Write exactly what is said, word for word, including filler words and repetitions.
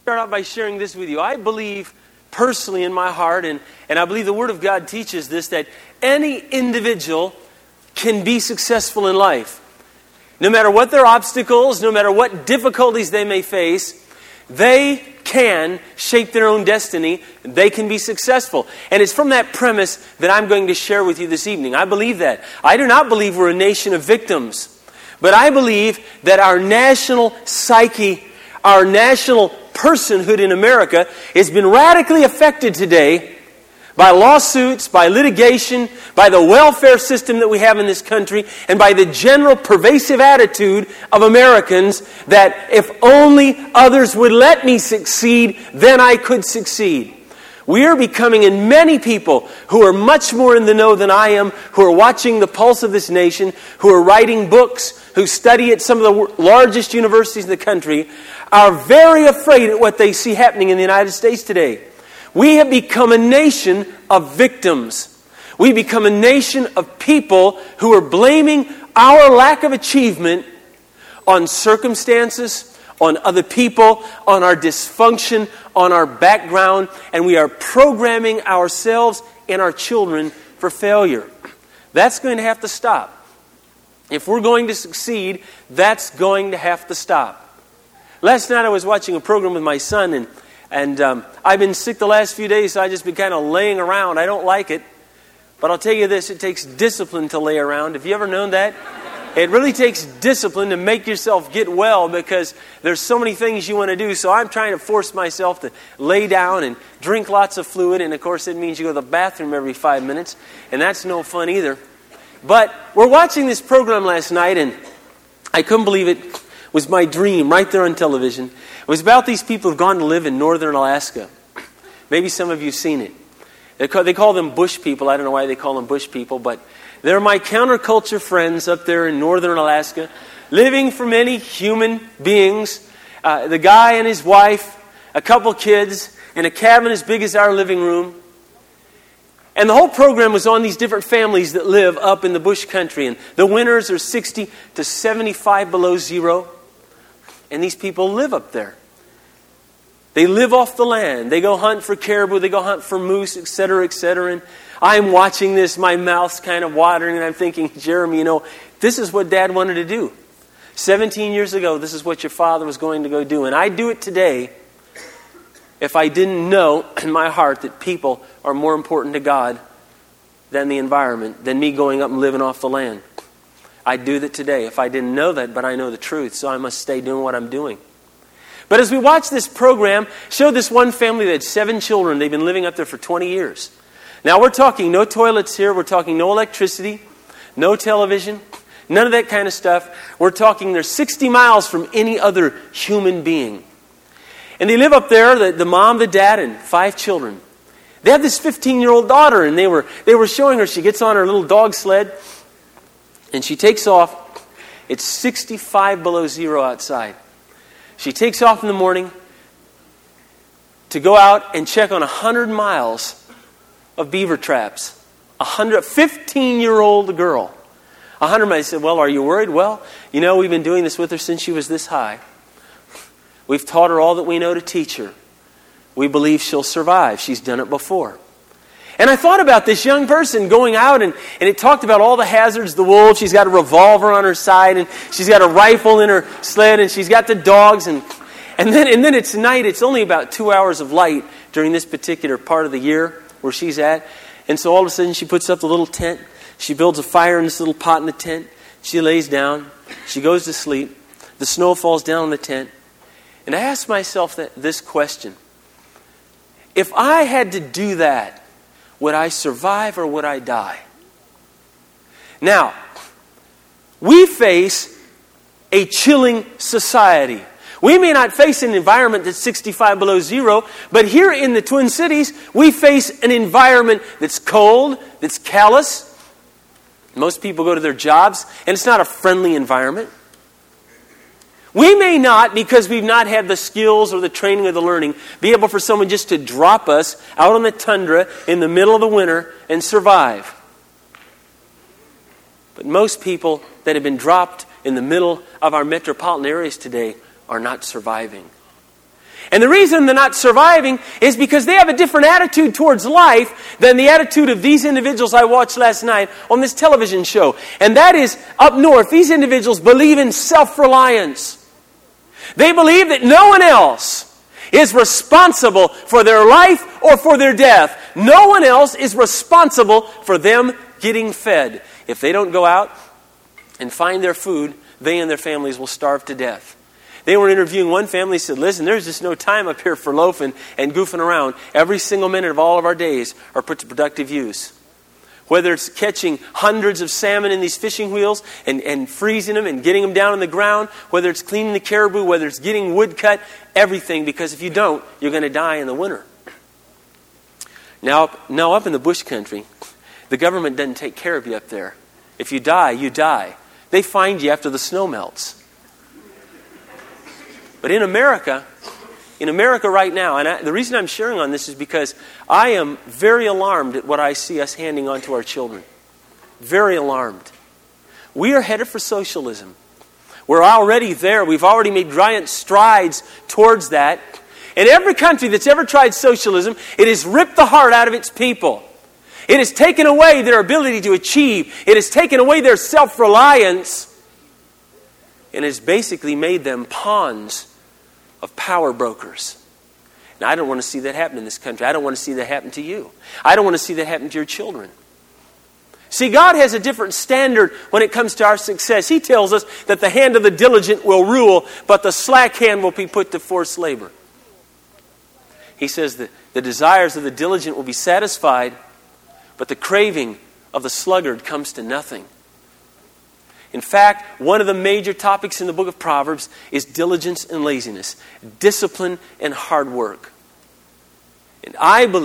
Start out by sharing this with you. I believe personally in my heart, and, and I believe the Word of God teaches this, that any individual can be successful in life. No matter what their obstacles, no matter what difficulties they may face, they can shape their own destiny. They can be successful. And it's from that premise that I'm going to share with you this evening. I believe that. I do not believe we're a nation of victims. But I believe that our national psyche, our national personhood in America has been radically affected today by lawsuits, by litigation, by the welfare system that we have in this country, and by the general pervasive attitude of Americans that if only others would let me succeed, then I could succeed. We are becoming, and many people who are much more in the know than I am, who are watching the pulse of this nation, who are writing books, who study at some of the largest universities in the country, are very afraid at what they see happening in the United States today. We have become a nation of victims. We become a nation of people who are blaming our lack of achievement on circumstances, on other people, on our dysfunction, on our background, and we are programming ourselves and our children for failure. That's going to have to stop. If we're going to succeed, that's going to have to stop. Last night I was watching a program with my son, and and um, I've been sick the last few days, so I've just been kind of laying around. I don't like it, but I'll tell you this, it takes discipline to lay around. Have you ever known that? It really takes discipline to make yourself get well, because there's so many things you want to do. So I'm trying to force myself to lay down and drink lots of fluid. And of course it means you go to the bathroom every five minutes. And that's no fun either. But we're watching this program last night, and I couldn't believe it was my dream right there on television. It was about these people who've gone to live in northern Alaska. Maybe some of you have seen it. They call, they call them bush people. I don't know why they call them bush people, but they're my counterculture friends up there in northern Alaska, living for many human beings. Uh, the guy and his wife, a couple kids, in a cabin as big as our living room. And the whole program was on these different families that live up in the bush country. And the winters are sixty to seventy-five below zero. And these people live up there. They live off the land. They go hunt for caribou. They go hunt for moose, et cetera, et cetera. And I'm watching this. My mouth's kind of watering. And I'm thinking, Jeremy, you know, this is what Dad wanted to do. seventeen years ago, this is what your father was going to go do. And I'd do it today if I didn't know in my heart that people are more important to God than the environment, than me going up and living off the land. I'd do that today if I didn't know that, but I know the truth, so I must stay doing what I'm doing. But as we watch this program, showed this one family that had seven children. They've been living up there for twenty years. Now we're talking no toilets here. We're talking no electricity, no television, none of that kind of stuff. We're talking they're sixty miles from any other human being. And they live up there, the, the mom, the dad, and five children. They have this fifteen-year-old daughter, and they were they were showing her. She gets on her little dog sled, and she takes off. It's sixty-five below zero outside. She takes off in the morning to go out and check on one hundred miles of beaver traps. A fifteen-year-old girl. one hundred miles. I said, well, are you worried? Well, you know, we've been doing this with her since she was this high. We've taught her all that we know to teach her. We believe she'll survive. She's done it before. And I thought about this young person going out, and, and it talked about all the hazards, the wolves. She's got a revolver on her side, and she's got a rifle in her sled, and she's got the dogs. And, and, then, and then it's night. It's only about two hours of light during this particular part of the year where she's at. And so all of a sudden she puts up the little tent. She builds a fire in this little pot in the tent. She lays down. She goes to sleep. The snow falls down on the tent. And I asked myself that, this question. If I had to do that, would I survive or would I die? Now, we face a chilling society. We may not face an environment that's sixty-five below zero, but here in the Twin Cities, we face an environment that's cold, that's callous. Most people go to their jobs, and it's not a friendly environment. We may not, because we've not had the skills or the training or the learning, be able for someone just to drop us out on the tundra in the middle of the winter and survive. But most people that have been dropped in the middle of our metropolitan areas today are not surviving. And the reason they're not surviving is because they have a different attitude towards life than the attitude of these individuals I watched last night on this television show. And that is, up north, these individuals believe in self-reliance. They believe that no one else is responsible for their life or for their death. No one else is responsible for them getting fed. If they don't go out and find their food, they and their families will starve to death. They were interviewing one family, said, listen, there's just no time up here for loafing and goofing around. Every single minute of all of our days are put to productive use. Whether it's catching hundreds of salmon in these fishing wheels and, and freezing them and getting them down on the ground, whether it's cleaning the caribou, whether it's getting wood cut, everything, because if you don't, you're going to die in the winter. Now, now up in the bush country, the government doesn't take care of you up there. If you die, you die. They find you after the snow melts. But in America, in America right now, and I, the reason I'm sharing on this is because I am very alarmed at what I see us handing on to our children. Very alarmed. We are headed for socialism. We're already there. We've already made giant strides towards that. In every country that's ever tried socialism, it has ripped the heart out of its people. It has taken away their ability to achieve. It has taken away their self-reliance. And has basically made them pawns of power brokers. Now, I don't want to see that happen in this country. I don't want to see that happen to you. I don't want to see that happen to your children. See, God has a different standard when it comes to our success. He tells us that the hand of the diligent will rule, but the slack hand will be put to forced labor. He says that the desires of the diligent will be satisfied, but the craving of the sluggard comes to nothing. In fact, one of the major topics in the book of Proverbs is diligence and laziness, discipline and hard work. And I believe